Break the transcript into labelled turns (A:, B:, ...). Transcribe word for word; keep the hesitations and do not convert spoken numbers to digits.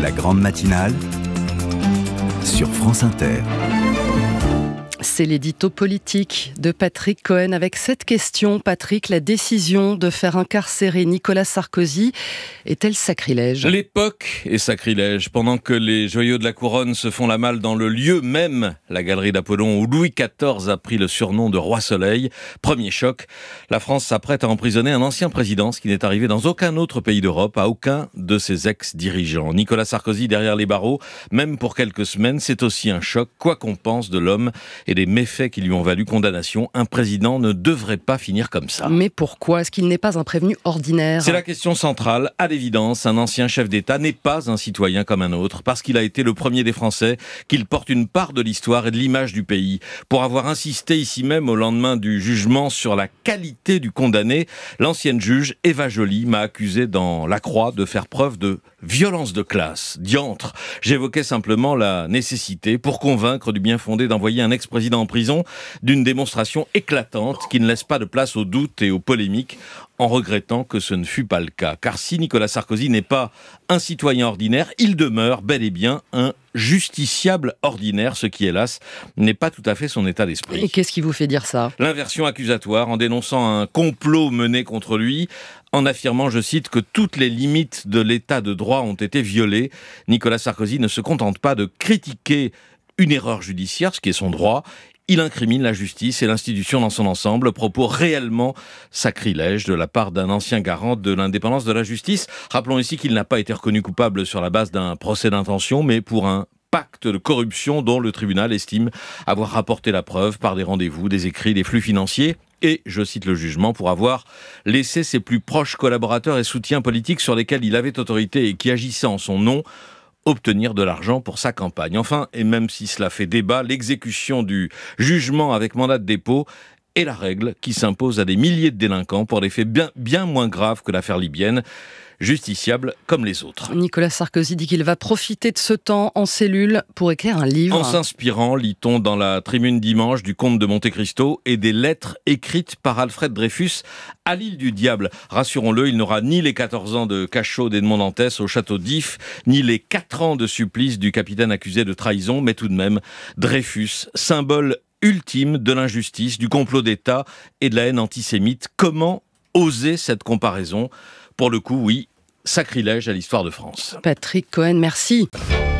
A: La grande matinale sur France Inter.
B: C'est l'édito politique de Patrick Cohen avec cette question. Patrick, la décision de faire incarcérer Nicolas Sarkozy est-elle sacrilège ?
C: L'époque est sacrilège. Pendant que les joyaux de la couronne se font la malle dans le lieu même, la galerie d'Apollon, où Louis quatorze a pris le surnom de Roi Soleil, premier choc, la France s'apprête à emprisonner un ancien président, ce qui n'est arrivé dans aucun autre pays d'Europe, à aucun de ses ex-dirigeants. Nicolas Sarkozy derrière les barreaux, même pour quelques semaines, c'est aussi un choc, quoi qu'on pense de l'homme et des méfaits qui lui ont valu condamnation. Un président ne devrait pas finir comme ça.
B: Mais pourquoi ? Est-ce qu'il n'est pas un prévenu ordinaire ?
C: C'est la question centrale. À l'évidence, un ancien chef d'État n'est pas un citoyen comme un autre, parce qu'il a été le premier des Français, qu'il porte une part de l'histoire et de l'image du pays. Pour avoir insisté ici même au lendemain du jugement sur la qualité du condamné, l'ancienne juge Eva Joly m'a accusé dans La Croix de faire preuve de violence de classe. Diantre, j'évoquais simplement la nécessité, pour convaincre du bien fondé d'envoyer un ex-président en prison, d'une démonstration éclatante qui ne laisse pas de place aux doutes et aux polémiques, en regrettant que ce ne fut pas le cas. Car si Nicolas Sarkozy n'est pas un citoyen ordinaire, il demeure bel et bien un justiciable ordinaire, ce qui, hélas, n'est pas tout à fait son état d'esprit.
B: Et qu'est-ce qui vous fait dire ça ?
C: L'inversion accusatoire, en dénonçant un complot mené contre lui, en affirmant, je cite, que toutes les limites de l'état de droit ont été violées. Nicolas Sarkozy ne se contente pas de critiquer une erreur judiciaire, ce qui est son droit. Il incrimine la justice et l'institution dans son ensemble, propos réellement sacrilèges de la part d'un ancien garant de l'indépendance de la justice. Rappelons ici qu'il n'a pas été reconnu coupable sur la base d'un procès d'intention, mais pour un pacte de corruption dont le tribunal estime avoir rapporté la preuve par des rendez-vous, des écrits, des flux financiers. Et, je cite le jugement, pour avoir laissé ses plus proches collaborateurs et soutiens politiques sur lesquels il avait autorité et qui agissaient en son nom obtenir de l'argent pour sa campagne. Enfin, et même si cela fait débat, l'exécution du jugement avec mandat de dépôt est la règle qui s'impose à des milliers de délinquants pour des faits bien, bien moins graves que l'affaire libyenne, justiciable comme les autres.
B: Nicolas Sarkozy dit qu'il va profiter de ce temps en cellule pour écrire un livre.
C: En s'inspirant, lit-on dans la tribune dimanche, du comte de Monte Cristo et des lettres écrites par Alfred Dreyfus à l'île du Diable. Rassurons-le, il n'aura ni les quatorze ans de cachot d'Edmond Dantès au château d'If, ni les quatre ans de supplice du capitaine accusé de trahison, mais tout de même, Dreyfus, symbole ultime de l'injustice, du complot d'État et de la haine antisémite. Comment oser cette comparaison ? Pour le coup, oui, sacrilège à l'histoire de France.
B: Patrick Cohen, merci.